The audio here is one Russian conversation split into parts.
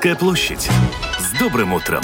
Домская площадь. С добрым утром!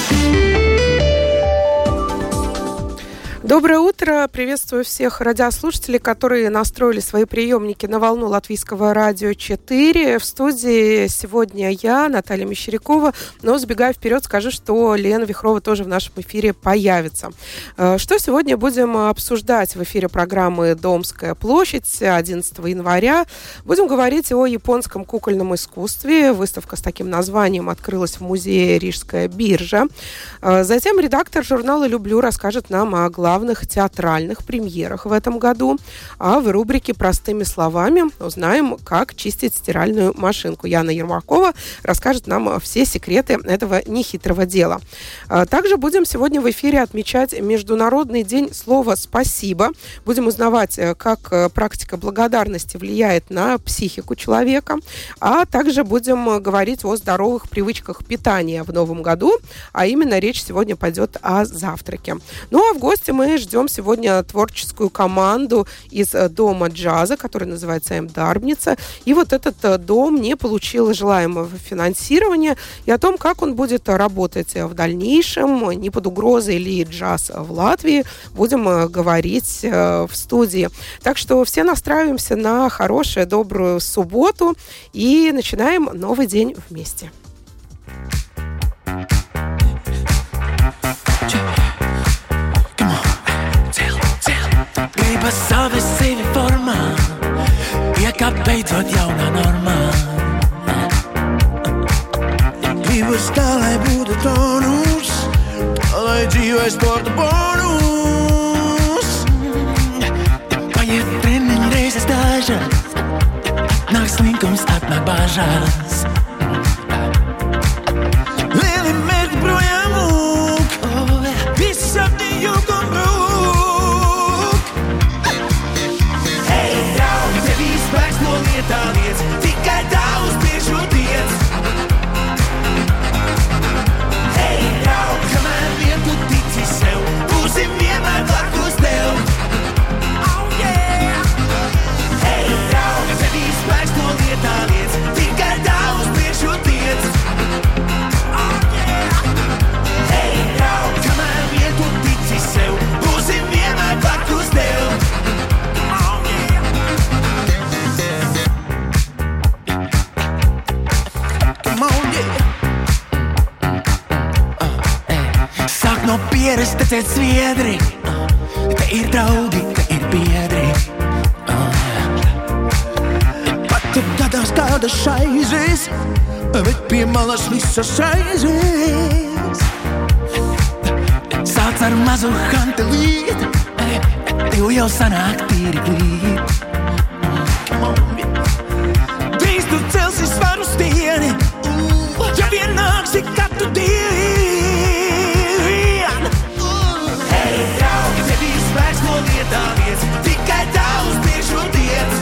Доброе утро! Приветствую всех радиослушателей, которые настроили свои приемники на волну Латвийского радио 4. В студии сегодня я, Наталья Мещерякова, но сбегая вперед, скажу, что Лена Вихрова тоже в нашем эфире появится. Что сегодня будем обсуждать в эфире программы «Домская площадь» 11 января? Будем говорить о японском кукольном искусстве. Выставка с таким названием открылась в музее «Рижская биржа». Затем редактор журнала «Люблю» расскажет нам о главных театральных премьерах в этом году. А в рубрике «Простыми словами» узнаем, как чистить стиральную машинку. Яна Ермакова расскажет нам все секреты этого нехитрого дела. Также будем сегодня в эфире отмечать Международный день слова «спасибо». Будем узнавать, как практика благодарности влияет на психику человека. А также будем говорить о здоровых привычках питания в новом году. А именно речь сегодня пойдет о завтраке. Ну а в гости мы ждем сегодня творческую команду из Дома джаза, который называется М-Дарбница. И вот этот дом не получил желаемого финансирования. И о том, как он будет работать в дальнейшем, не под угрозой ли джаз в Латвии, будем говорить в студии. Так что все настраиваемся на хорошую, добрую субботу и начинаем новый день вместе. Gribu savu sevi formā, iekāpt beidzot jaunā normā. Gribas tā, lai būtu tonus, lai dzīvē sporta bonus. Paiet treniņu reizes dažas, nāk slinkums, atnāk bažas. Lieli mērķi projām mūk, viss sapni jūk un brūk. Liec, tikai daudz biežu tiec. Hei, draug, kamēr vien tu tici sev, būsim vienmēr blakus tev. Oh, yeah! Hei, draug, tevī spēks no lietā liec, tikai daudz biežu tiec. Oh, yeah! Hei, draug, kamēr vien tu tici sev, būsim vienmēr blakus tev. Sāk no pieres, tecēt sviedri. Te ir draugi, te ir biedri. Pat tu gadās kādas šaizes, bet pie malas visas šaizes. Sāc ar mazu hantelīt, tev jau sanāk tīri glīt. Drīz tu celsi svaru stieni, ja vien nāksi katru dienu. Hei, draugi, tev ir spēks no lietā liec, tikai daudz biežu tiec.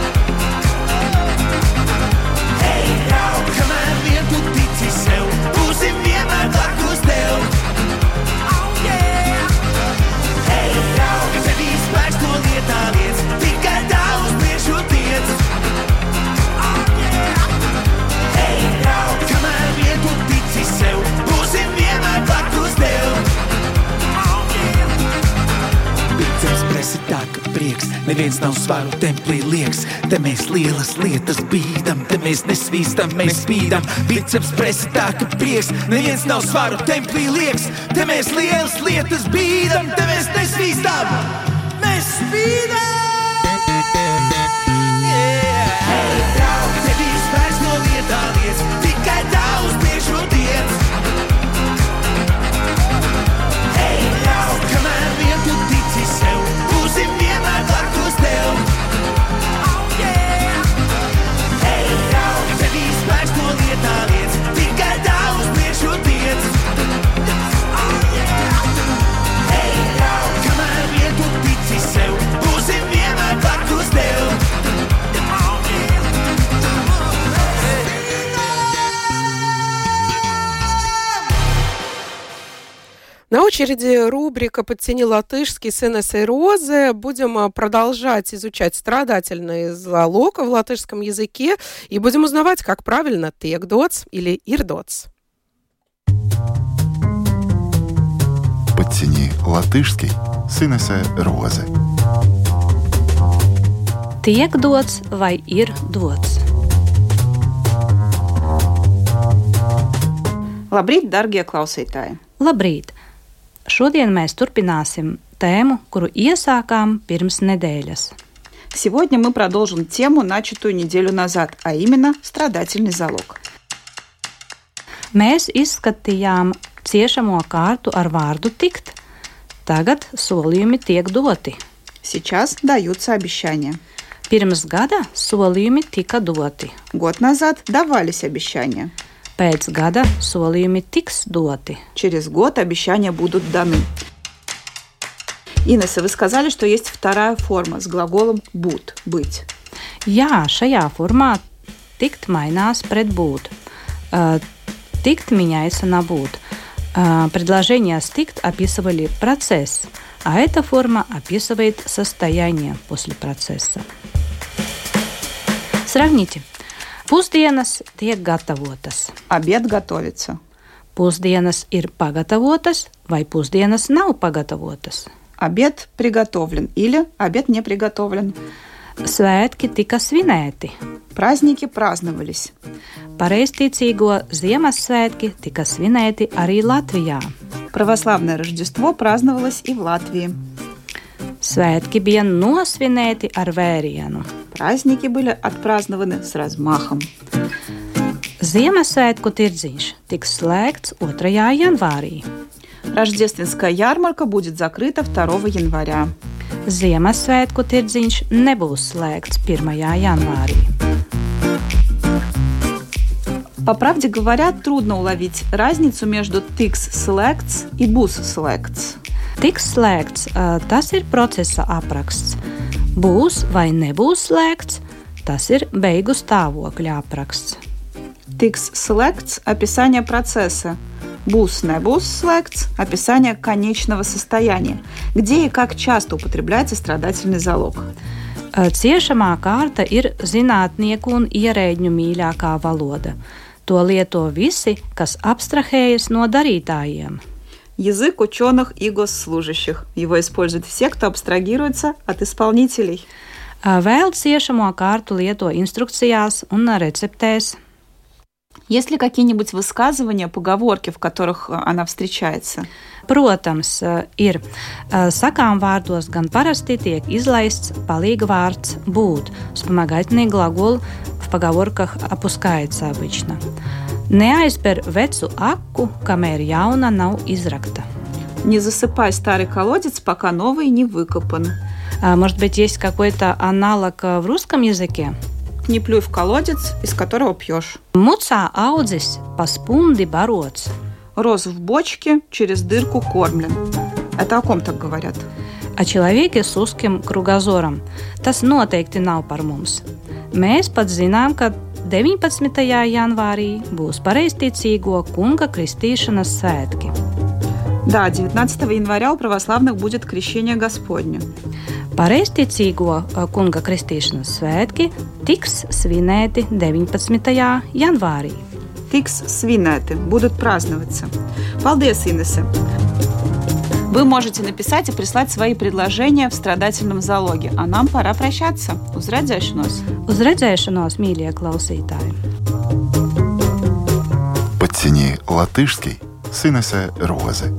Hei, draugi, kamēr vien tu tici sev, būsim vienmēr blakus tev. Oh, yeah! Hei, draugi, tev ir spēks no lietā liec, tikai daudz biežu tiec. Oh, yeah! Hei, draugi, kamēr vien tu tici sev, būsim vienmēr blakus tev. Biceps presi tā, ka prieks, neviens nav svaru templī lieks. Te mēs lielas lietas bīdam, te mēs nesvīstam, mēs spīdam. Biceps presi tā, ka prieks, neviens nav svaru templī lieks. Te mēs lielas lietas bīdam, te mēs nesvīstam, mēs spīdam. Yeah. Hei, draugi, tev ir spēks no lietā liec, tikai daudz biežu tiec. Hei, draugi, kamēr vien tu tici sev, būsim vienmēr blakus tev. Oh, yeah! Hei, draugi, tev ir spēks no lietā liec, tikai daudz biežu tiec. Oh, yeah! Hei, draugi, kamēr vien tu tici sev, būsim vienmēr blakus tev. Oh, yeah! На очереди рубрика «Подтяни латышский» с Инессой Розе. Будем продолжать изучать страдательный залог в латышском языке и будем узнавать, как правильно «тек доц» или «ир доц». Подтяни латышский с Инесē Roze. Tiek dots vai ir dots? Labrīt, darbie klausītāji! Labrīt! Šodien mēs turpināsim tēmu, kuru iesākām pirms nedēļas. Сегодня мы продолжим тему, начатую неделю назад, а именно страдательный залог. Mēs izskatījām ciešamo kārtu ar vārdu tikt. Tagad solījumi tiek doti. Сейчас даются обещания. Pirms gada solījumi tika doti. Год назад давались обещания. Pēc gada solījumi tiks doti. Через год обещания будут даны. Инесса, вы сказали, что есть вторая форма с глаголом būt, быть. Jā, šajā formā tikt mainās pret būt. Tikt меняется на būt. Предложения с tikt описывали процесс, а эта форма описывает состояние после процесса. Сравните. Pusdienas tiek gatavotas. Обед готовится. Pusdienas ir pagatavotas vai pusdienas nav pagatavotas. Обед приготовлен или обед не приготовлен. Svētki tika svinēti. Праздники праздновались. Pareizticīgo Ziemassvētki tika svinēti arī Latvijā. Православное Рождество праздновалось и в Латвии. Svētki bija nosvinēti ar vērienu. Праздники были отпразднованы с размахом. Ziemassvētku tirdziņš tiks slēgts 2. janvārī. Рождественская ярмарка будет закрыта 2 января. Ziemassvētku tirdziņš nebūs slēgts 1. janvārī. По правде говоря, трудно уловить разницу между tiks slēgts и būs slēgts. Tiks slēgts, tas ir procesa apraksts. Būs vai nebūs slēgts, tas ir beigu stāvokļa apraksts. Tiks slēgts – описание процесса. Būs nebūs slēgts – описание конечного состояния, где и как часто употребляется страдательный залог. Ciešamā kārta ir zinātnieku un ierēģņu mīļākā valoda. To lieto visi, kas abstrahējas no darītājiem. Язык ученых и госслужащих. Его используют все, кто абстрагируется от исполнителей. Vēl ciešamo kārtu lieto instrukcijās un receptēs. Есть ли какие-нибудь высказывания, поговорки, в которых она встречается? Protams, ir. Sakām vārdos gan parasti tiek izlaists palīga vārds būt. Вспомогательный глагол в поговорках опускается обычно. Neaizber vecu aku, kamēr jauna nav izrakta. Не засыпай старый колодец, пока новый не выкопан. Может быть, есть какой-то аналог в русском языке? Не плюй в колодец, из которого пьешь. Mucā audzis pa spundi barots. Рос в бочке, через дырку кормлен. Это о ком так говорят? О человеке с узким кругозором. Tas noteikti nav par mums. Mēs pat zinām, ka 19. janvārī būs pareizticīgo kunga kristīšanas svētki. Да, 19 января у православных будет крещение Господне. Pareizticīgo kunga kristīšanas svētki tiks svinēti 19. janvārī. Tiks svinēti, будут праздноваться. Paldies, Инесса! Вы можете написать и прислать свои предложения в страдательном залоге. А нам пора прощаться. Uz redzēšanos! Uz redzēšanos, mīļie klausītāji! Подтяни латышский с Инесē Roze.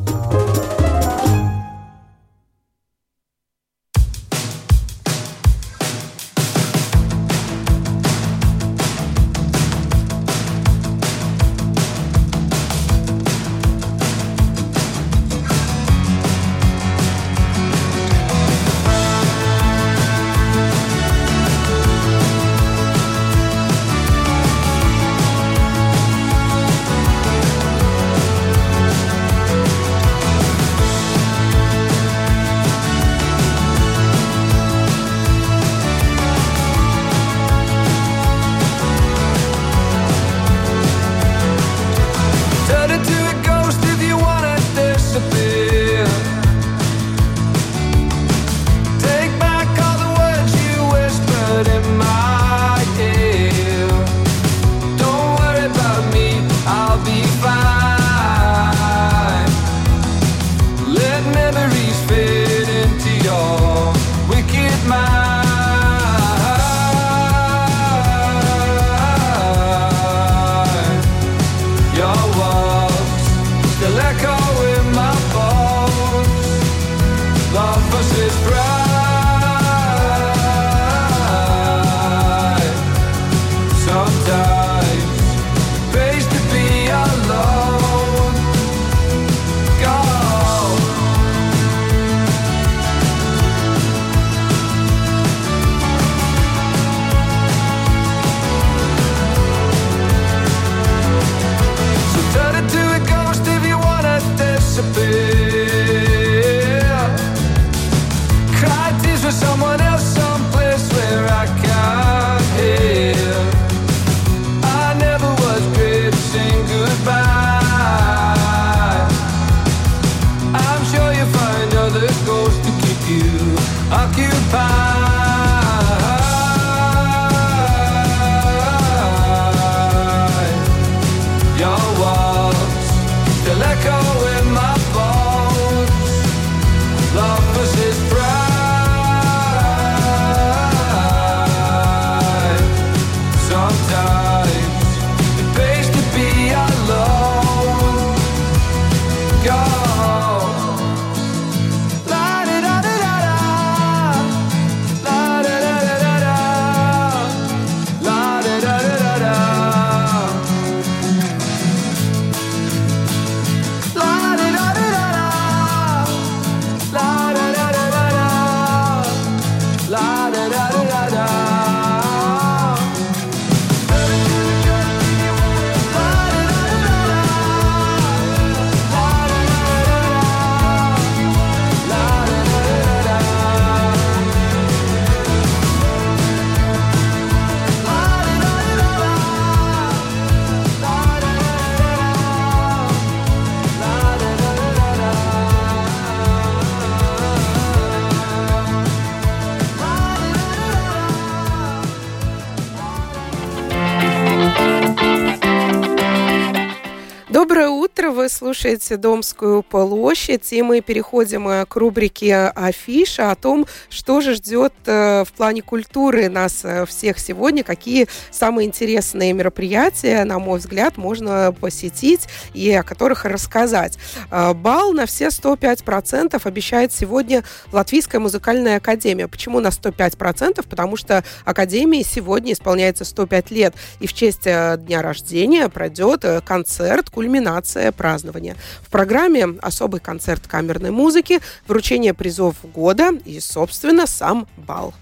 слушаете «Домскую площадь», и мы переходим к рубрике «Афиша» о том, что же ждет в плане культуры нас всех сегодня, какие самые интересные мероприятия, на мой взгляд, можно посетить и о которых рассказать. Бал на все 105% обещает сегодня Латвийская музыкальная академия. Почему на 105%? Потому что академии сегодня исполняется 105 лет, и в честь дня рождения пройдет концерт, кульминация празднования. В программе особый концерт камерной музыки, вручение призов года и, собственно, сам бал.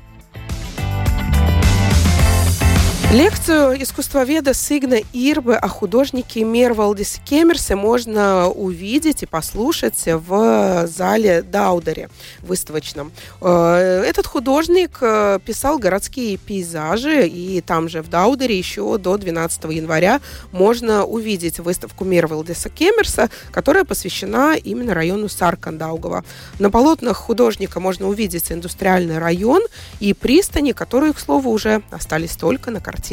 Лекцию искусствоведа Сигна Ирбе о художнике Мервалдисе Кемерсе можно увидеть и послушать в зале Даудере выставочном. Этот художник писал городские пейзажи, и там же в Даудере еще до 12 января можно увидеть выставку Мервалдиса Кемерса, которая посвящена именно району Саркандаугава. На полотнах художника можно увидеть индустриальный район и пристани, которые, к слову, уже остались только на картинах.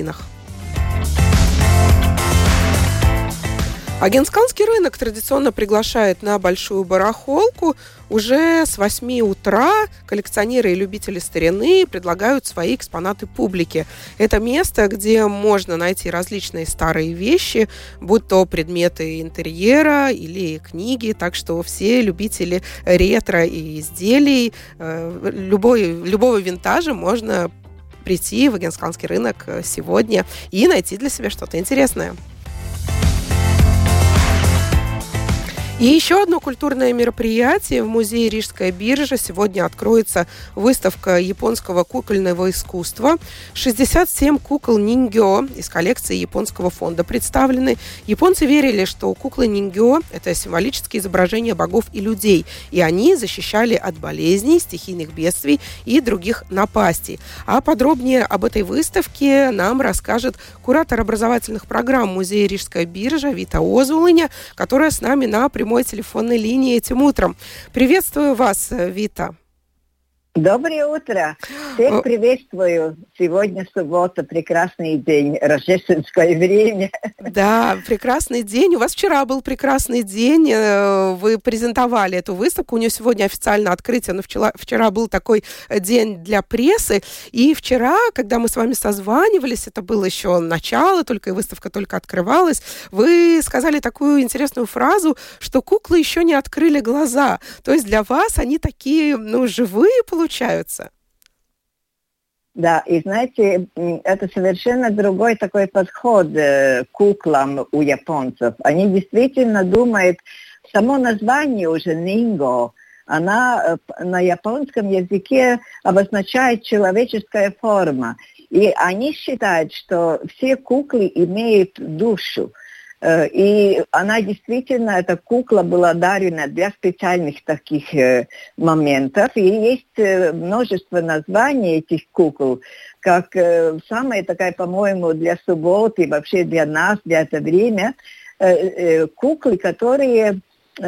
Агенсканский рынок традиционно приглашает на большую барахолку. Уже с 8 утра коллекционеры и любители старины предлагают свои экспонаты публике. Это место, где можно найти различные старые вещи, будь то предметы интерьера или книги. Так что все любители ретро и изделий, любого винтажа можно прийти в Агенсканский рынок сегодня и найти для себя что-то интересное. И еще одно культурное мероприятие. В музее Рижская биржа сегодня откроется выставка японского кукольного искусства. 67 кукол нингё из коллекции японского фонда представлены. Японцы верили, что куклы нингё – это символические изображения богов и людей, и они защищали от болезней, стихийных бедствий и других напастей. А подробнее об этой выставке нам расскажет куратор образовательных программ музея Рижская биржа Вита Озулыня, которая с нами на прямой телефонной линии этим утром. Приветствую вас, Вита. Доброе утро. Всех приветствую. Сегодня суббота, прекрасный день, рождественское время. Да, прекрасный день. У вас вчера был прекрасный день. Вы презентовали эту выставку. У нее сегодня официально открытие, но вчера был такой день для прессы. И вчера, когда мы с вами созванивались, это было еще начало, только и выставка только открывалась, вы сказали такую интересную фразу, что куклы еще не открыли глаза. То есть для вас они такие, живые получаются. Да, и знаете, это совершенно другой такой подход к куклам у японцев. Они действительно думают, само название уже «нинго», она на японском языке обозначает человеческая форма. И они считают, что все куклы имеют душу. И она действительно, эта кукла была дарена для специальных таких моментов. И есть множество названий этих кукол, как самая такая, по-моему, для субботы, вообще для нас, для этого время, куклы, которые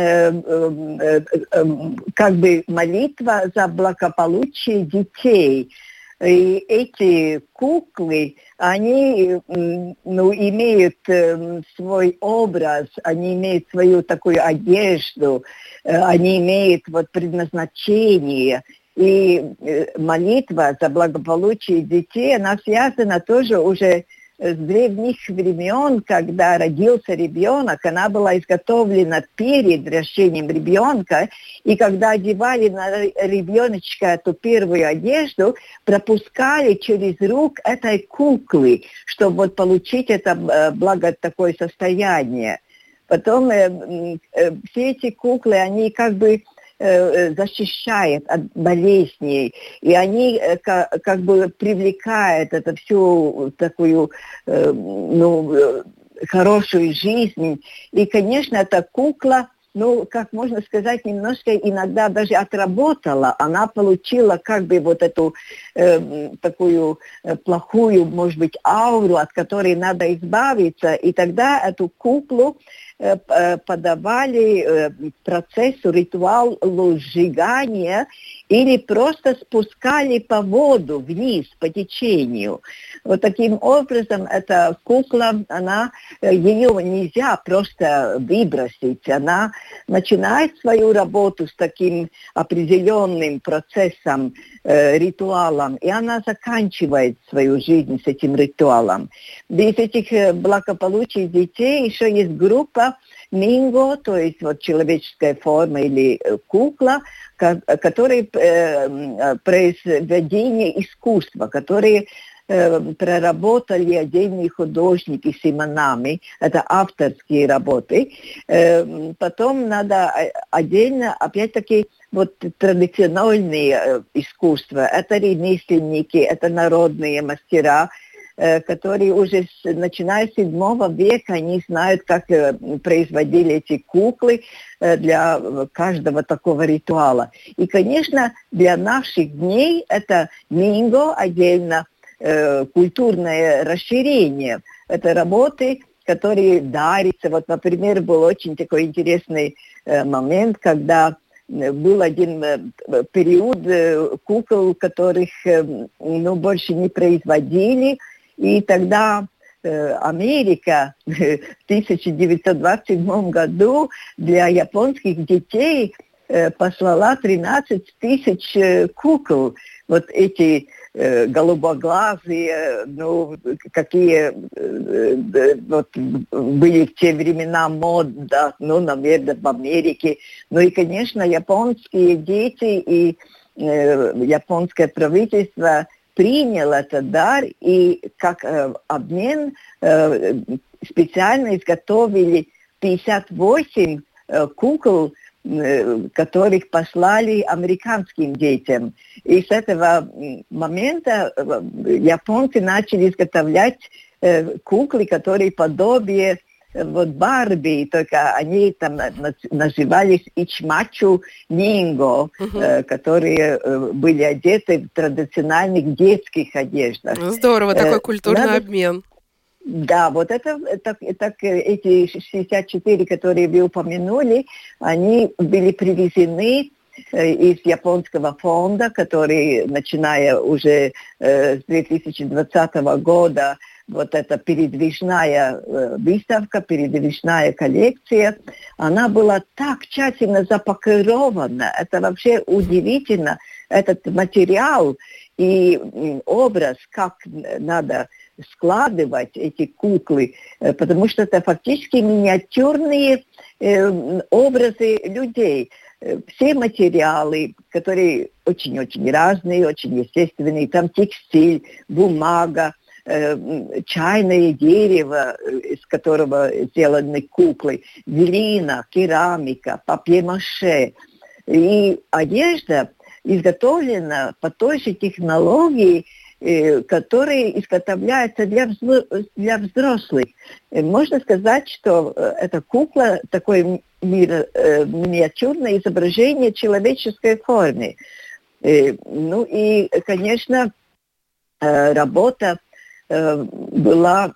как бы молитва за благополучие детей. И эти куклы, они имеют свой образ, они имеют свою такую одежду, они имеют предназначение. И молитва за благополучие детей, она связана тоже уже с древних времен, когда родился ребенок, она была изготовлена перед рождением ребенка, и когда одевали на ребеночка эту первую одежду, пропускали через рук этой куклы, чтобы получить это такое состояние. Потом все эти куклы, они как бы защищает от болезней, и они как бы привлекают это всю такую хорошую жизнь. И, конечно, эта кукла, как можно сказать, немножко иногда даже отработала. Она получила как бы эту такую плохую, может быть, ауру, от которой надо избавиться. И тогда эту куклу подавали процессу, ритуалу сжигания или просто спускали по воду вниз, по течению. Вот таким образом эта кукла, ее нельзя просто выбросить. Она начинает свою работу с таким определенным процессом, ритуалом, и она заканчивает свою жизнь с этим ритуалом. Из этих благополучных детей еще есть группа Минго, то есть вот человеческая форма или кукла, которые произведения искусства, которые проработали отдельные художники с именами, это авторские работы. Потом надо отдельно, опять-таки, вот традиционные искусства, это ремесленники, это народные мастера, которые уже начиная с 7 века, они знают, как производили эти куклы для каждого такого ритуала. И, конечно, для наших дней это Минго, отдельно культурное расширение. Это работы, которые дарятся. Вот, например, был очень такой интересный момент, когда был один период кукол, которых больше не производили. И тогда Америка в 1927 году для японских детей послала 13 тысяч кукол. Вот эти голубоглазые, какие вот, были в те времена мода, наверное, в Америке. И, конечно, японские дети и японское правительство принял этот дар и как обмен специально изготовили 58 кукол, которых послали американским детям. И с этого момента японцы начали изготовлять куклы, которые подобие вот Барби, только они там назывались Ичмачу Нинго, которые были одеты в традициональных детских одеждах. Здорово, такой культурный обмен. Да, вот эти 64, которые вы упомянули, они были привезены из японского фонда, который, начиная уже с 2020 года, вот эта передвижная выставка, передвижная коллекция, она была так тщательно запакирована. Это вообще удивительно. Этот материал и образ, как надо складывать эти куклы, потому что это фактически миниатюрные образы людей. Все материалы, которые очень-очень разные, очень естественные, там текстиль, бумага, чайное дерево, из которого сделаны куклы, глина, керамика, папье-маше. И одежда изготовлена по той же технологии, которые изготовляются для взрослых. Можно сказать, что эта кукла такое миниатюрное изображение человеческой формы. И, конечно, работа была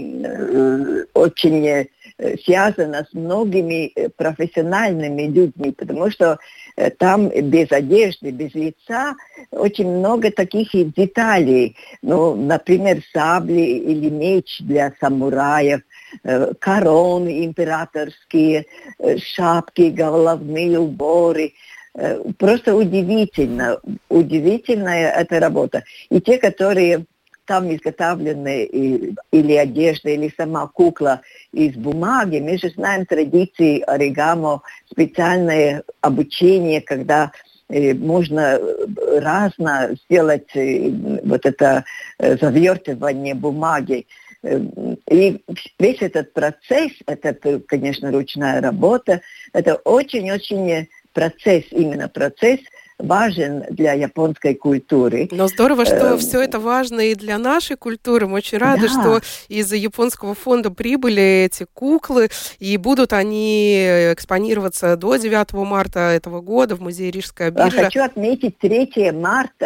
очень связана с многими профессиональными людьми, потому что там без одежды, без лица очень много таких деталей. Например, сабли или меч для самураев, короны императорские, шапки, головные уборы. Просто удивительная эта работа. И те, которые там изготовлены или одежда, или сама кукла из бумаги. Мы же знаем традиции оригами, специальное обучение, когда можно разно сделать вот это завертывание бумаги. И весь этот процесс, это, конечно, ручная работа, это очень-очень именно процесс, важен для японской культуры. Но здорово, что все это важно и для нашей культуры. Мы очень рады, что из-за японского фонда прибыли эти куклы, и будут они экспонироваться до 9 марта этого года в музее Рижская биржа. Хочу отметить 3 марта.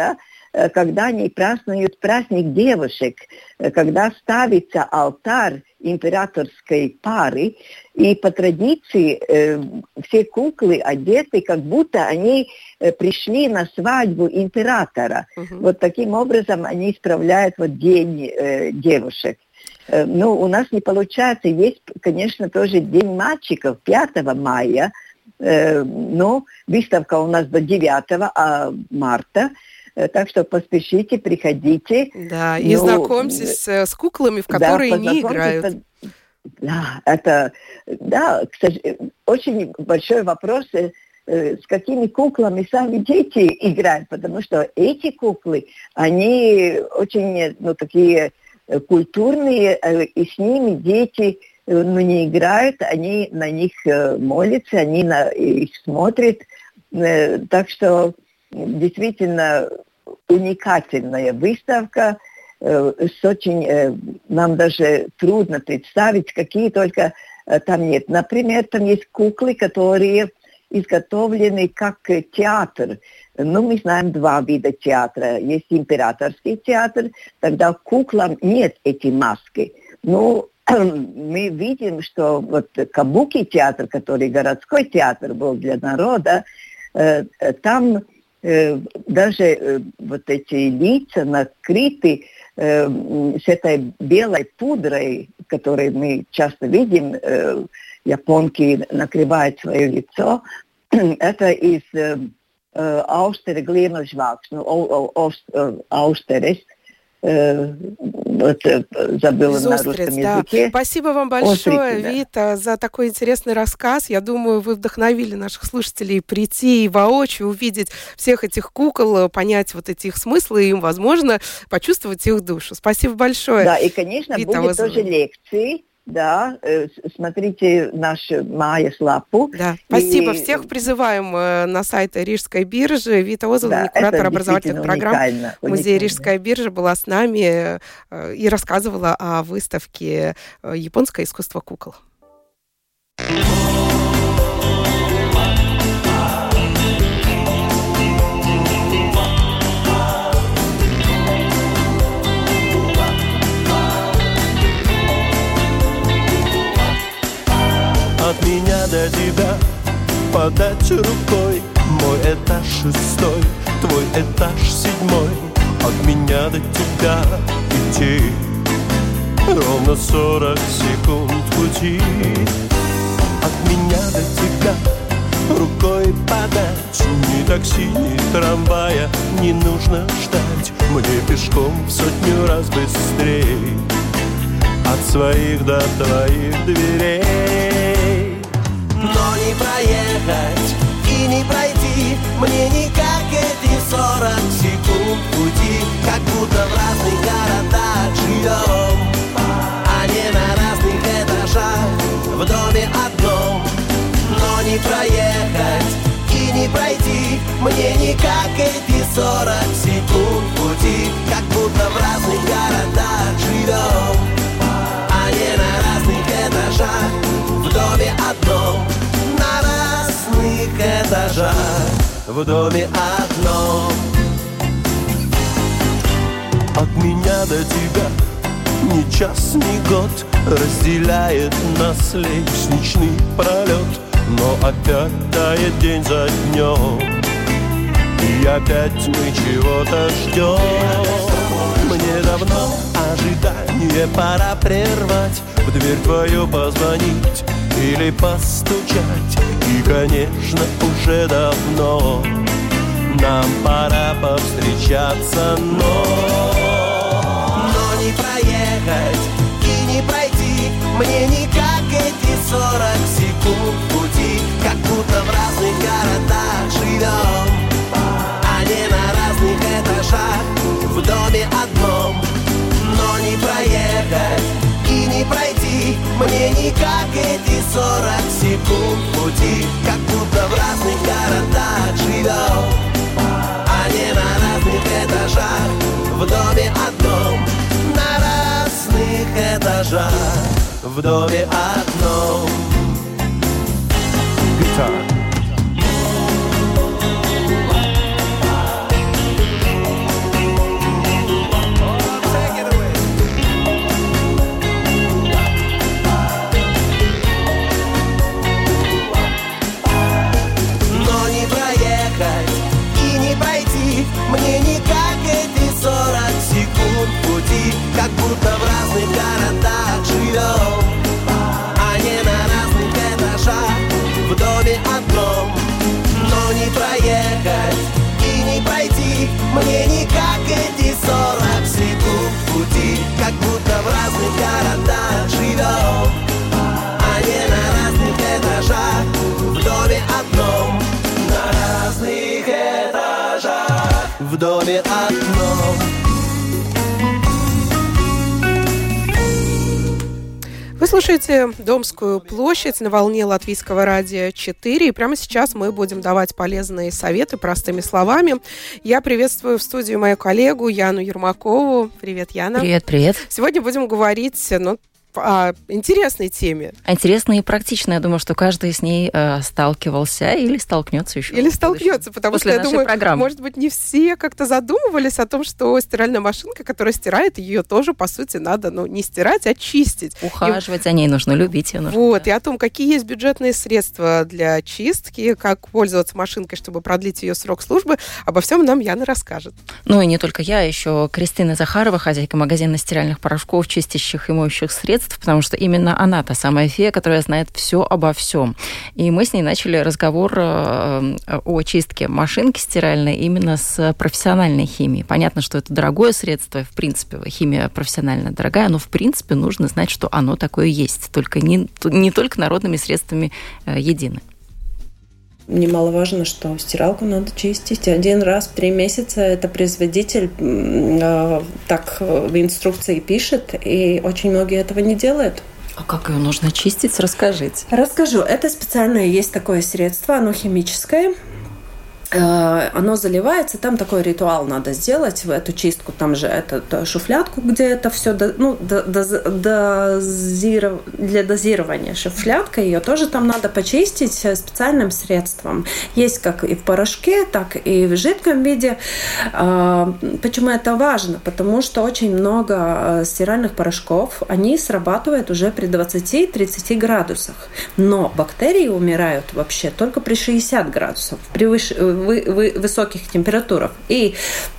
когда они празднуют праздник девушек, когда ставится алтарь императорской пары, и по традиции все куклы одеты, как будто они пришли на свадьбу императора. Вот таким образом они справляют вот день девушек. Ну, у нас не получается. Есть, конечно, тоже День мальчиков 5 мая, но выставка у нас до 9 марта. Так что поспешите, приходите. Да, и знакомьтесь с куклами, в которые не играют. Да, это, кстати, очень большой вопрос, с какими куклами сами дети играют, потому что эти куклы, они очень, такие культурные, и с ними дети, не играют, они на них молятся, они на их смотрят, так что действительно уникальная выставка. Нам даже трудно представить, какие только там нет. Например, там есть куклы, которые изготовлены как театр. Мы знаем 2 вида театра. Есть императорский театр, тогда куклам нет эти маски. Мы видим, что вот Кабуки театр, который городской театр был для народа, там даже вот эти лица накрыты с этой белой пудрой, которую мы часто видим, японки накрывают свое лицо. Это из Austere Glienožvāks, Ausтерес. Забыла на русском языке. Спасибо вам большое, Вита, за такой интересный рассказ. Я думаю, вы вдохновили наших слушателей прийти и воочию увидеть всех этих кукол, понять вот эти их смыслы и, возможно, почувствовать их душу. Спасибо большое. Да, и, конечно, Вита, будет тоже лекции. Да, смотрите нашу Mājaslapu. Да, спасибо. Всех призываем на сайт Рижской биржи. Вита Озолова, куратор образовательных программ Музея Рижская биржа, была с нами и рассказывала о выставке «Японское искусство кукол». От меня до тебя подать рукой. Мой этаж 6, твой этаж 7. От меня до тебя идти ровно 40 секунд пути. От меня до тебя рукой подать. Ни такси, ни трамвая не нужно ждать. Мне пешком в 100 раз быстрее от своих до твоих дверей. Но не проехать и не пройти мне никак эти 40 секунд пути. Как будто в разных городах живем, а не на разных этажах в доме одном. Но не проехать и не пройти мне никак эти 40 секунд пути. Как будто в разных городах живем, а не на разных этажах в доме одном. На разных этажах в доме одном. От меня до тебя ни час, ни год разделяет нас лестничный пролет. Но опять тает день за днем, и опять мы чего-то ждем. Мне давно ожидание пора прервать, в дверь твою позвонить или постучать. И, конечно, уже давно нам пора повстречаться, но не проехать и не пройти мне никак эти 40 секунд пути. Как будто в разных городах живем, а не на разных этажах в доме одном. Но не проехать и не пройти мне никак эти 40 секунд пути. Как будто в разных городах живем, а не на разных этажах в доме одном. На разных этажах в доме одном. Мне никак эти 40 секунд пути, как будто в разных городах живем, а не на разных этажах в доме одном. На разных этажах в доме одном. Вы слушаете «Домскую площадь» на волне Латвийского радио 4. И прямо сейчас мы будем давать полезные советы простыми словами. Я приветствую в студии мою коллегу Яну Ермакову. Привет, Яна. Привет, привет. Сегодня будем говорить о интересной теме. Интересной и практичной. Я думаю, что каждый с ней сталкивался или столкнется еще. Или столкнется, потому что, я думаю, программы. Может быть, не все как-то задумывались о том, что стиральная машинка, которая стирает, ее тоже, по сути, надо, не стирать, а чистить. Ухаживать за ней нужно, любить ее нужно. Вот, и о том, какие есть бюджетные средства для чистки, как пользоваться машинкой, чтобы продлить ее срок службы, обо всем нам Яна расскажет. Ну и не только я, еще Кристина Захарова, хозяйка магазина стиральных порошков, чистящих и моющих средств, потому что именно она та самая фея, которая знает все обо всем. И мы с ней начали разговор о чистке машинки стиральной именно с профессиональной химией. Понятно, что это дорогое средство, в принципе, химия профессионально дорогая, но в принципе нужно знать, что оно такое есть, только не только народными средствами едины. Немаловажно, что стиралку надо чистить 1 раз в 3 месяца. Это производитель так в инструкции пишет, и очень многие этого не делают. А как ее нужно чистить? Расскажите. Расскажу. Это специальное есть такое средство, оно химическое. Оно заливается, там такой ритуал надо сделать в эту чистку, там же эту шуфлядку, где это все для дозирования шуфлядка, ее тоже там надо почистить специальным средством. Есть как и в порошке, так и в жидком виде. Почему это важно? Потому что очень много стиральных порошков, они срабатывают уже при 20-30 градусах, но бактерии умирают вообще только при 60 градусов, при высоких температурах. И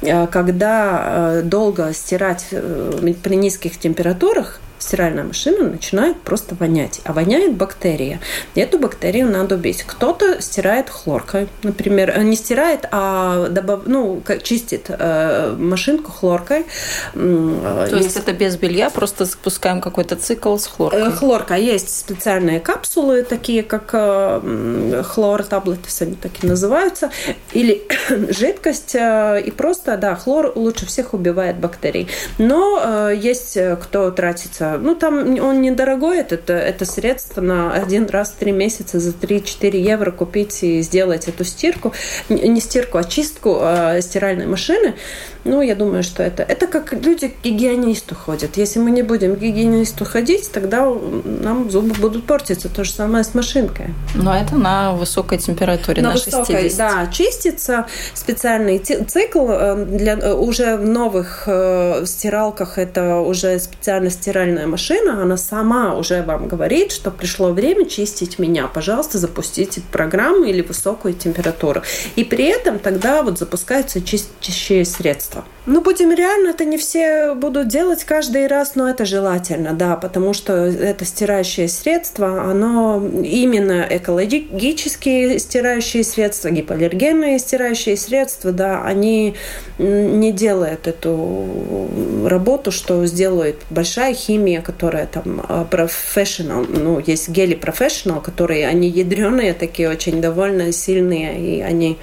когда долго стирать при низких температурах, стиральная машина начинает просто вонять. А воняет бактерия. И эту бактерию надо убить. Кто-то стирает хлоркой, например. Не стирает, а чистит машинку хлоркой. То есть это без белья, просто запускаем какой-то цикл с хлоркой? Хлорка. Есть специальные капсулы, такие как хлор-таблеты, они так и называются. Или жидкость. И просто, хлор лучше всех убивает бактерии. Но есть кто тратится. Там он недорогой, это средство на 1 раз в 3 месяца за 3-4 евро купить и сделать эту стирку. Не стирку, а чистку стиральной машины. Я думаю, что это как люди к гигиенисту ходят. Если мы не будем к гигиенисту ходить, тогда нам зубы будут портиться. То же самое с машинкой. Но это на высокой температуре, на 60. Да, чистится специальный цикл. Уже в новых стиралках это уже специальная стиральная машина. Она сама уже вам говорит, что пришло время чистить меня. Пожалуйста, запустите программу или высокую температуру. И при этом тогда запускаются чистящие средства. Будем реально, это не все будут делать каждый раз, но это желательно, потому что это стирающее средство, оно именно экологические стирающие средства, гипоаллергенные стирающие средства, они не делают эту работу, что сделает большая химия, которая там professional, есть гели professional, которые, они ядреные такие, очень довольно сильные, и они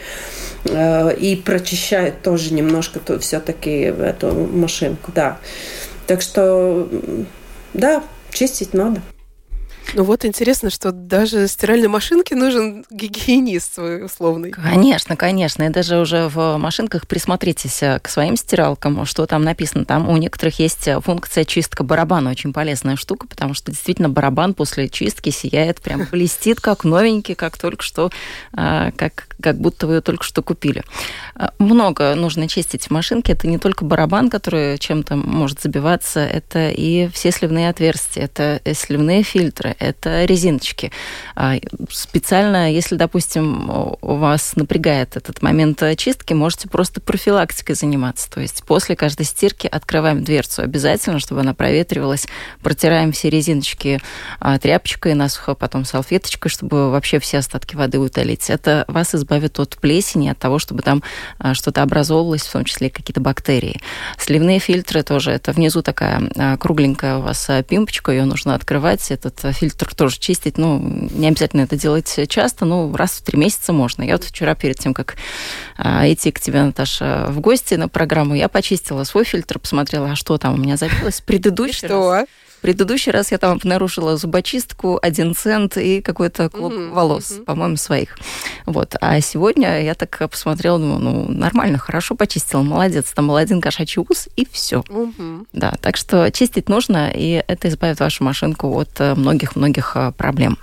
и прочищают тоже немножко все-таки эту машинку, Так что, чистить надо. Интересно, что даже стиральной машинке нужен гигиенист свой условный. Конечно. И даже уже в машинках присмотритесь к своим стиралкам, что там написано. Там у некоторых есть функция чистка барабана. Очень полезная штука, потому что действительно барабан после чистки сияет, прям блестит, как новенький, как только что, как будто вы ее только что купили. Много нужно чистить в машинке. Это не только барабан, который чем-то может забиваться, это и все сливные отверстия, это сливные фильтры, это резиночки. Специально, если, допустим, у вас напрягает этот момент чистки, можете просто профилактикой заниматься. То есть после каждой стирки открываем дверцу обязательно, чтобы она проветривалась, протираем все резиночки тряпочкой насухо, потом салфеточкой, чтобы вообще все остатки воды утолить. Это вас избавит от плесени, от того, чтобы там что-то образовывалось, в том числе какие-то бактерии. Сливные фильтры тоже. Это внизу такая кругленькая у вас пимпочка, ее нужно открывать. Этот фильтр тоже чистить. Не обязательно это делать часто, раз в 3 месяца можно. Я вот вчера перед тем, как идти к тебе, Наташа, в гости на программу, я почистила свой фильтр, посмотрела, что там у меня забилось. Предыдущий раз я там обнаружила зубочистку, 1 цент и какой-то клок волос, по-моему, своих. Вот. А сегодня я так посмотрела, думаю, нормально, хорошо почистила, молодец. Там был 1 кошачий ус, и все. Да, так что чистить нужно, и это избавит вашу машинку от многих-многих проблем.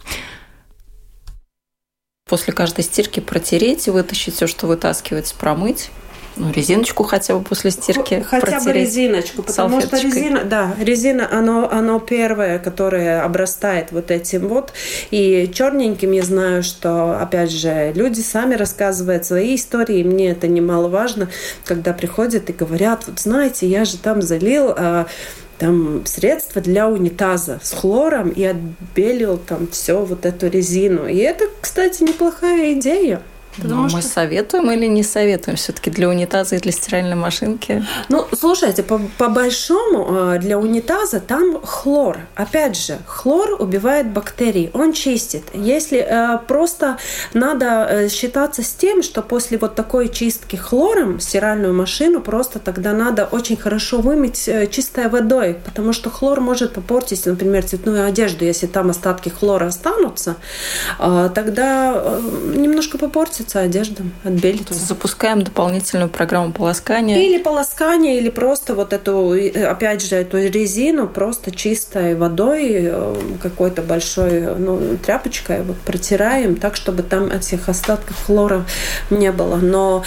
После каждой стирки протереть, вытащить все, что вытаскивается, промыть. Резиночку хотя бы после стирки хотя протереть. Бы резиночку, потому что резина, оно первое, которое обрастает вот этим вот. И черненьким я знаю, что, опять же, люди сами рассказывают свои истории, и мне это немаловажно, когда приходят и говорят, вот знаете, я же там залил там средство для унитаза с хлором и отбелил там все вот эту резину. И это, кстати, неплохая идея. Мы советуем или не советуем все-таки для унитаза и для стиральной машинки? Слушайте, по большому для унитаза там хлор. Опять же, хлор убивает бактерии, он чистит. Если просто надо считаться с тем, что после вот такой чистки хлором стиральную машину просто тогда надо очень хорошо вымыть чистой водой, потому что хлор может попортить, например, цветную одежду. Если там остатки хлора останутся, тогда немножко попортится одежда, отбелится. Запускаем дополнительную программу полоскания. Или полоскание, или просто вот эту, опять же, эту резину просто чистой водой, какой-то большой тряпочкой вот протираем так, чтобы там этих остатков хлора не было. Но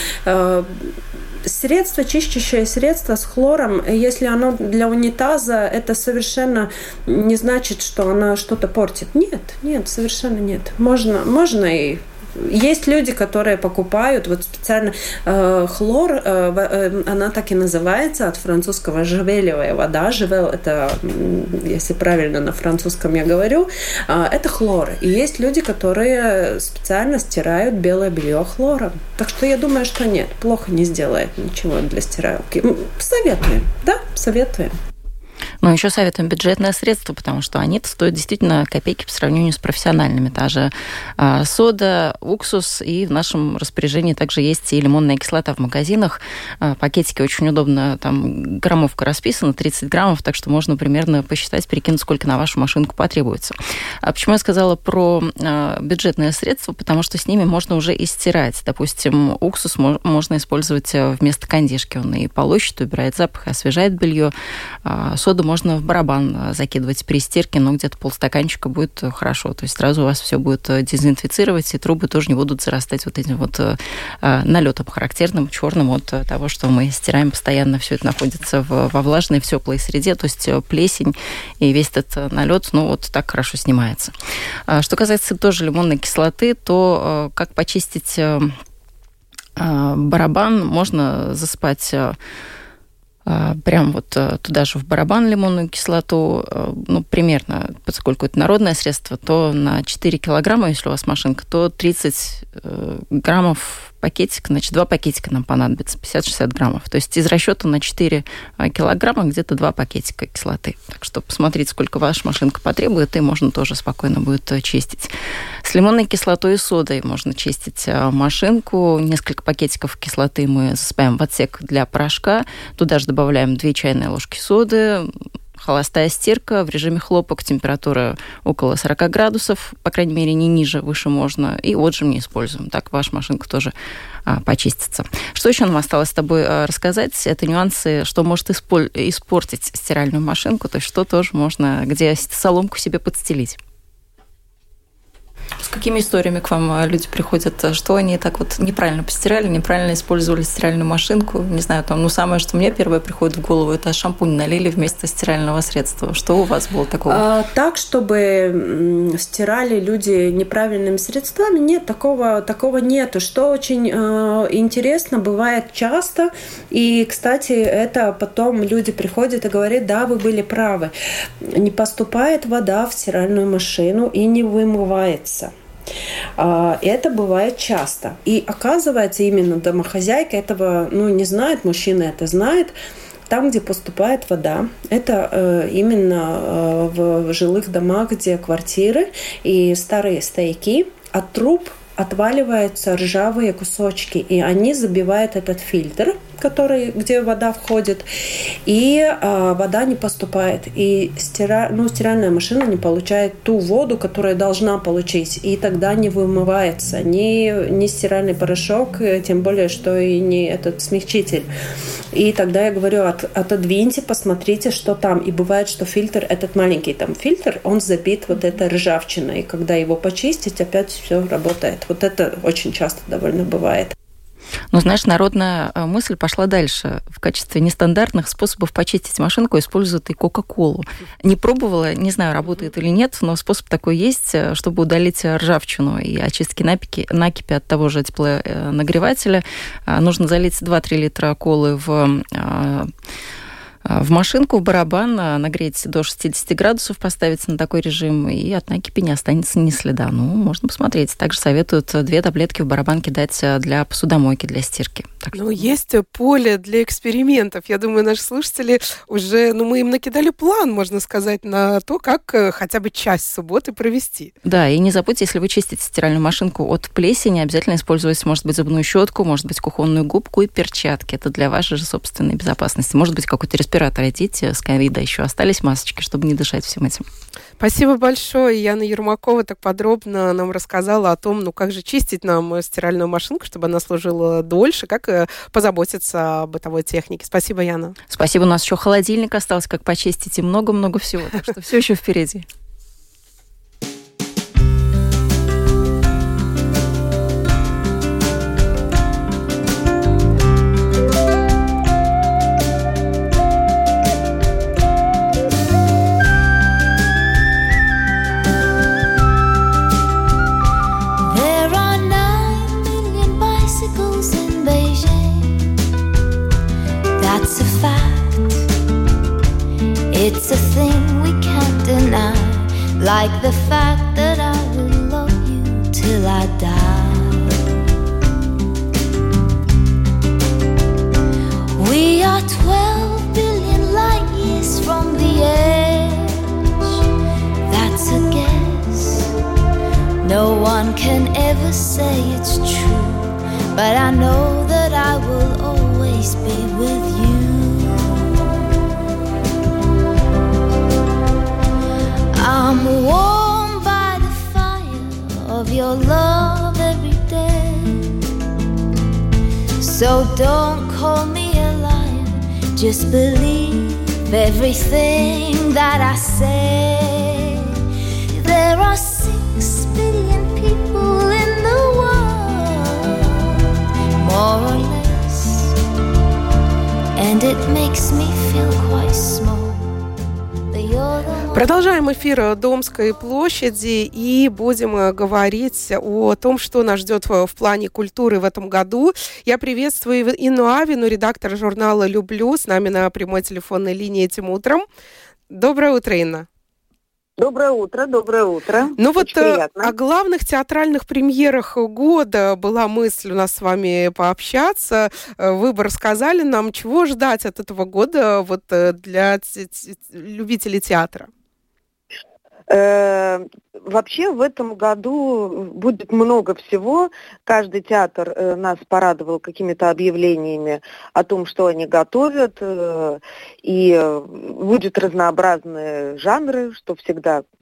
чистящее средство с хлором, если оно для унитаза, это совершенно не значит, что оно что-то портит. Нет, совершенно нет. Можно и есть люди, которые покупают вот специально хлор, она так и называется, от французского живелевая вода. Живел – это, если правильно на французском я говорю, это хлор. И есть люди, которые специально стирают белое белье хлором. Так что я думаю, что нет, плохо не сделает ничего для стиралки. Советуем, да, советуем. Но еще советуем бюджетное средство, потому что они-то стоят действительно копейки по сравнению с профессиональными. Та же сода, уксус, и в нашем распоряжении также есть и лимонная кислота в магазинах. Пакетики очень удобно, там граммовка расписана, 30 граммов, так что можно примерно посчитать, перекинуть, сколько на вашу машинку потребуется. А почему я сказала про бюджетное средство? Потому что с ними можно уже и стирать. Допустим, уксус можно использовать вместо кондишки. Он и полощет, убирает запах, освежает белье. Соду можно в барабан закидывать при стирке, но где-то полстаканчика будет хорошо. То есть сразу у вас все будет дезинфицировать, и трубы тоже не будут зарастать вот этим вот налетом характерным, черным от того, что мы стираем постоянно. Все это находится во влажной, в теплой среде, то есть плесень и весь этот налет, вот так хорошо снимается. Что касается тоже лимонной кислоты, то как почистить барабан, можно засыпать прям вот туда же в барабан лимонную кислоту, примерно, поскольку это народное средство, то на 4 килограмма, если у вас машинка, то 30 граммов пакетик, значит, 2 пакетика нам понадобится, 50-60 граммов. То есть из расчета на 4 килограмма где-то 2 пакетика кислоты. Так что посмотрите, сколько ваша машинка потребует, и можно тоже спокойно будет чистить. С лимонной кислотой и содой можно чистить машинку. Несколько пакетиков кислоты мы засыпаем в отсек для порошка. Туда же добавляем 2 чайные ложки соды, холостая стирка в режиме хлопок, температура около 40 градусов, по крайней мере, не ниже, выше можно, и отжим не используем. Так ваша машинка тоже почистится. Что еще нам осталось с тобой рассказать? Это нюансы, что может испортить стиральную машинку, то есть что тоже можно, где соломку себе подстелить. С какими историями к вам люди приходят? Что они так вот неправильно постирали, неправильно использовали стиральную машинку? Не знаю, там, самое, что мне первое приходит в голову, это шампунь налили вместо стирального средства. Что у вас было такого? Так, чтобы стирали люди неправильными средствами, нет, такого нету. Что очень интересно, бывает часто, и, кстати, это потом люди приходят и говорят, да, вы были правы. Не поступает вода в стиральную машину и не вымывается. Это бывает часто. И оказывается, именно домохозяйка этого не знает, мужчина это знает. Там, где поступает вода, это именно в жилых домах, где квартиры и старые стояки, от труб отваливаются ржавые кусочки, и они забивают этот фильтр, где вода входит, и вода не поступает. И стиральная машина не получает ту воду, которую должна получить, и тогда не вымывается ни стиральный порошок, тем более, что и не этот смягчитель. И тогда я говорю, отодвиньте, посмотрите, что там. И бывает, что фильтр, этот маленький там фильтр, он забит вот этой ржавчиной. И когда его почистить, опять все работает. Вот это очень часто довольно бывает. Ну, знаешь, народная мысль пошла дальше. В качестве нестандартных способов почистить машинку используют и Кока-Колу. Не пробовала, не знаю, работает или нет, но способ такой есть, чтобы удалить ржавчину и очистки накипи от того же теплонагревателя. Нужно залить 2-3 литра колы в машинку, в барабан, нагреть до 60 градусов, поставить на такой режим, и от накипи не останется ни следа. Можно посмотреть. Также советуют 2 таблетки в барабан кидать для посудомойки, для стирки. Есть поле для экспериментов. Я думаю, наши слушатели уже, мы им накидали план, можно сказать, на то, как хотя бы часть субботы провести. Да, и не забудьте, если вы чистите стиральную машинку от плесени, обязательно использовать, может быть, зубную щетку, может быть, кухонную губку и перчатки. Это для вашей же собственной безопасности. Может быть, какой-то респиратор одеть, с ковида еще остались масочки, чтобы не дышать всем этим. Спасибо большое. Яна Ермакова так подробно нам рассказала о том, как же чистить нам стиральную машинку, чтобы она служила дольше, как позаботиться о бытовой технике. Спасибо, Яна. Спасибо. У нас еще холодильник остался, как почистить, и много-много всего. Так что все еще впереди. It's a thing we can't deny, like the fact that I will love you till I die. We are 12 billion light years from the edge. That's a guess. No one can ever say it's true, but I know that I will always be with you. I'm warmed by the fire of your love every day. So don't call me a liar, just believe everything that I say. There are 6 billion people in the world, more or less, and it makes me feel quite small. Продолжаем эфир Домской площади и будем говорить о том, что нас ждет в плане культуры в этом году. Я приветствую Инну Авину, редактора журнала «Люблю». С нами на прямой телефонной линии этим утром. Доброе утро, Инна. Доброе утро, доброе утро. О главных театральных премьерах года была мысль у нас с вами пообщаться. Вы бы рассказали нам, чего ждать от этого года для любителей театра. Вообще в этом году будет много всего. Каждый театр нас порадовал какими-то объявлениями о том, что они готовят. И будут разнообразные жанры, что всегда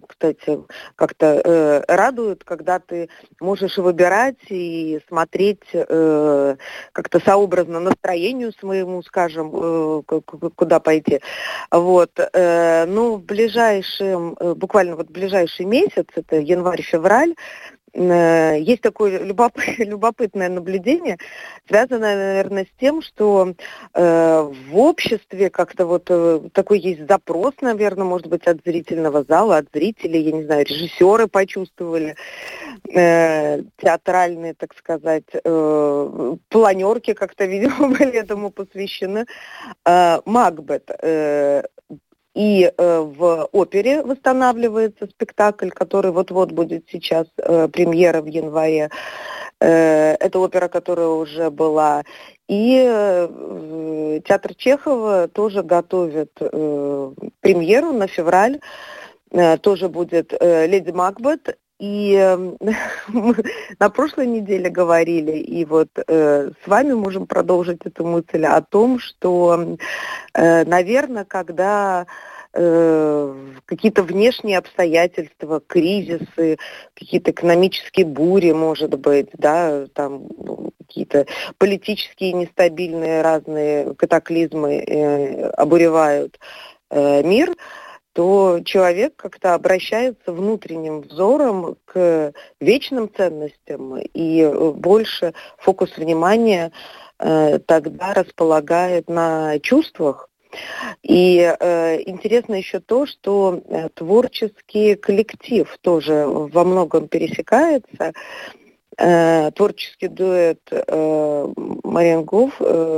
кстати, как-то радует, когда ты можешь выбирать и смотреть как-то сообразно настроению своему, скажем, куда пойти. Вот. Ну, буквально вот ближайший месяц, это январь-февраль, есть такое любопытное наблюдение, связанное, наверное, с тем, что в обществе как-то вот такой есть запрос, наверное, может быть, от зрительного зала, от зрителей, я не знаю, режиссеры почувствовали, театральные, так сказать, планерки как-то, видимо, были этому посвящены. Макбет. И в опере восстанавливается спектакль, который вот-вот будет сейчас, премьера в январе. Это опера, которая уже была. И театр Чехова тоже готовит премьеру на февраль. Тоже будет «Леди Макбет». И мы на прошлой неделе говорили, и вот с вами можем продолжить эту мысль о том, что, наверное, когда какие-то внешние обстоятельства, кризисы, какие-то экономические бури, может быть, да, там какие-то политические нестабильные разные катаклизмы обуревают мир, то человек как-то обращается внутренним взором к вечным ценностям, и больше фокус внимания тогда располагает на чувствах. И интересно еще то, что творческий коллектив тоже во многом пересекается. Творческий дуэт Мариенгоф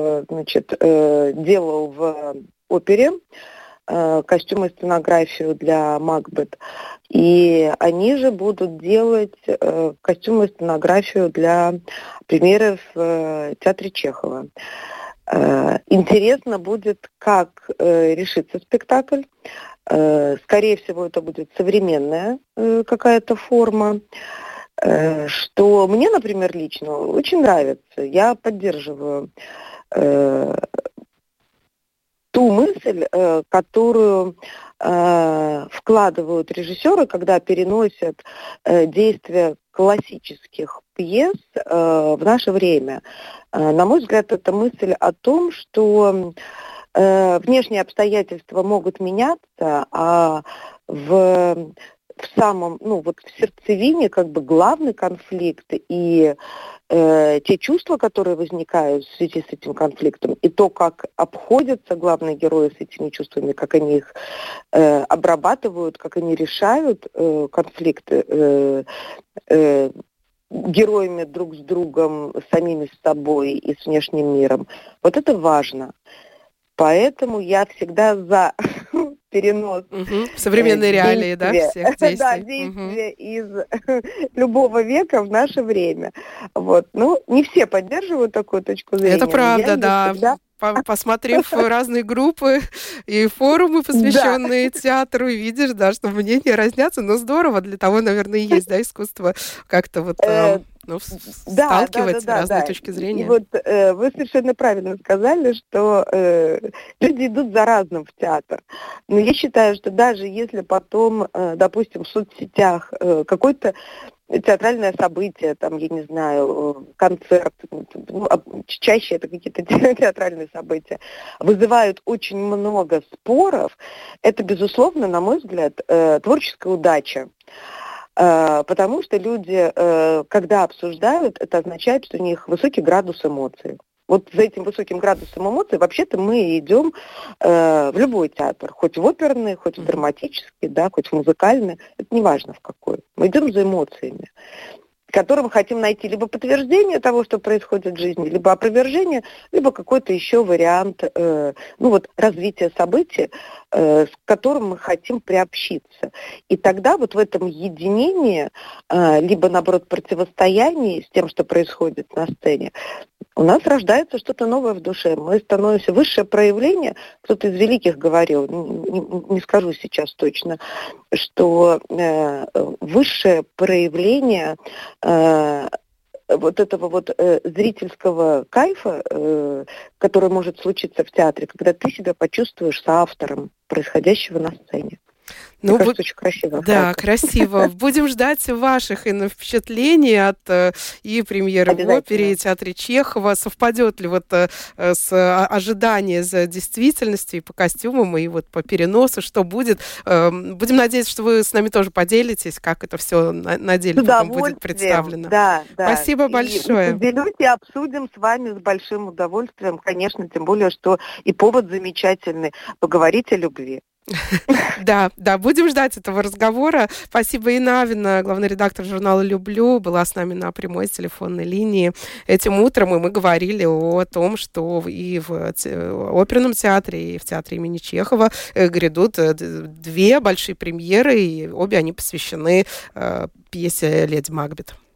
делал в опере костюмы и сценографию для Макбет. И они же будут делать костюмы и сценографию для премьеры в театре Чехова. Интересно будет, как решится спектакль. Скорее всего, это будет современная какая-то форма, что мне, например, лично очень нравится. Я поддерживаю ту мысль, которую вкладывают режиссеры, когда переносят действия классических пьес в наше время. На мой взгляд, это мысль о том, что внешние обстоятельства могут меняться, а в самом, в сердцевине как бы главный конфликт и те чувства, которые возникают в связи с этим конфликтом, и то, как обходятся главные герои с этими чувствами, как они их обрабатывают, как они решают конфликты героями друг с другом, самими с собой и с внешним миром. Вот это важно. Поэтому я всегда за перенос современные реалии, да, всех действий. Да, действия из любого века в наше время. Вот. Ну, не все поддерживают такую точку зрения. Это правда, да. Всегда... Посмотрев разные группы и форумы, посвященные театру, видишь, да, что мнения разнятся, но здорово, для того, наверное, и есть, да, искусство как-то вот сталкивать разные точки зрения. И вот вы совершенно правильно сказали, что люди идут за разным в театр. Но я считаю, что даже если потом, допустим, в соцсетях какой-то театральное событие, там, я не знаю, концерт, чаще это какие-то театральные события, вызывают очень много споров, это, безусловно, на мой взгляд, творческая удача. Потому что люди, когда обсуждают, это означает, что у них высокий градус эмоций. Вот за этим высоким градусом эмоций вообще-то мы идем в любой театр, хоть в оперный, хоть в драматический, да, хоть в музыкальный, это не важно в какой. Мы идем за эмоциями, которым хотим найти либо подтверждение того, что происходит в жизни, либо опровержение, либо какой-то еще вариант развития событий, с которым мы хотим приобщиться. И тогда вот в этом единении, либо, наоборот, противостоянии с тем, что происходит на сцене, у нас рождается что-то новое в душе. Мы становимся высшее проявление. Кто-то из великих говорил, не скажу сейчас точно, что высшее проявление вот этого вот зрительского кайфа, который может случиться в театре, когда ты себя почувствуешь соавтором происходящего на сцене. Мне кажется, очень красиво. Да, красиво. Будем ждать ваших впечатлений от и премьеры в опере, и театре Чехова. Совпадет ли вот с ожиданием за действительностью и по костюмам, и вот по переносу, что будет. Будем надеяться, что вы с нами тоже поделитесь, как это все на деле потом будет представлено. Да. Спасибо большое. Поделюсь и обсудим с вами с большим удовольствием, конечно, тем более, что и повод замечательный — поговорить о любви. Да, будем ждать этого разговора. Спасибо, Инна Авина, главный редактор журнала «Люблю», была с нами на прямой телефонной линии этим утром, и мы говорили о том, что и в оперном театре, и в театре имени Чехова грядут две большие премьеры, и обе они посвящены пьесе «Леди Макбет».